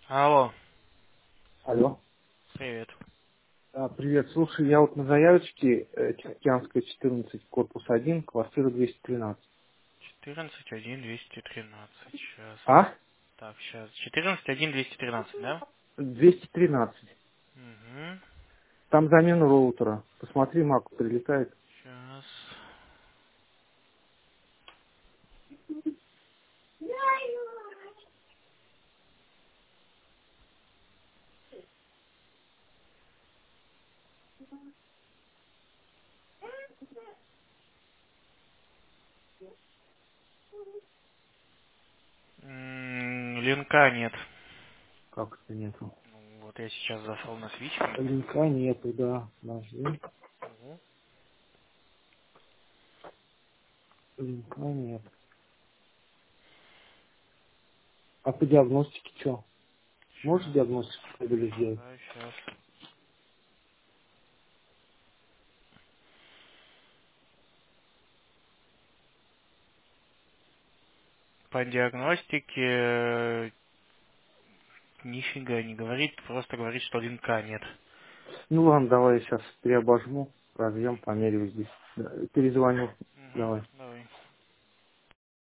Алло, Алло. привет. Привет. Слушай, я вот на заявочке Тихоокеанская, 14, корпус 1, квартира 213. 14.1.213. Сейчас. А? Так, сейчас. 14.1.213, да? 213. Угу. Там замена роутера. Посмотри, Мак прилетает. Сейчас. Линка нет. Как это нету? Ну, вот я сейчас зашел на свичку. Линка нету, да. Подожди. Угу. Линка нет. А по диагностике что? Можешь Сейчас. диагностику кабеля сделать? Ага, сейчас. По диагностике нифига не говорит, просто говорит, что линка нет. Ну ладно, давай я сейчас переобожму, разъем, померяю здесь. Да, перезвоню. Угу. Давай. Давай.